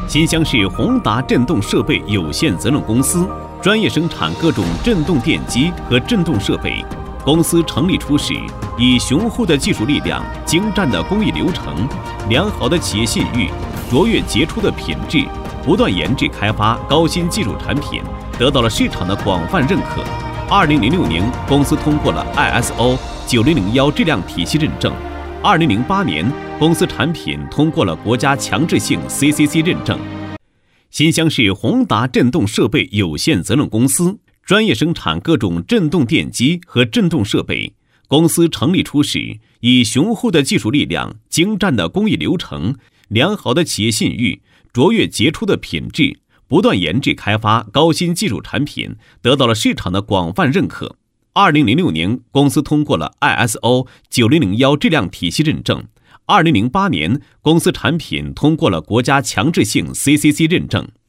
新乡市宏达振动设备有限责任公司专业生产各种振动电机和振动设备。公司成立初时，以雄厚的技术力量、精湛的工艺流程、良好的企业信誉、卓越杰出的品质，不断研制开发高新技术产品，得到了市场的广泛认可。2006年，公司通过了 ISO 9001质量体系认证。2008年，公司产品通过了国家强制性 CCC 认证。新乡市宏达振动设备有限责任公司专业生产各种振动电机和振动设备。公司成立初时，以雄厚的技术力量、精湛的工艺流程、良好的企业信誉、卓越杰出的品质，不断研制开发高新技术产品，得到了市场的广泛认可。2006年，公司通过了 ISO 9001质量体系认证。2008年，公司产品通过了国家强制性 CCC 认证。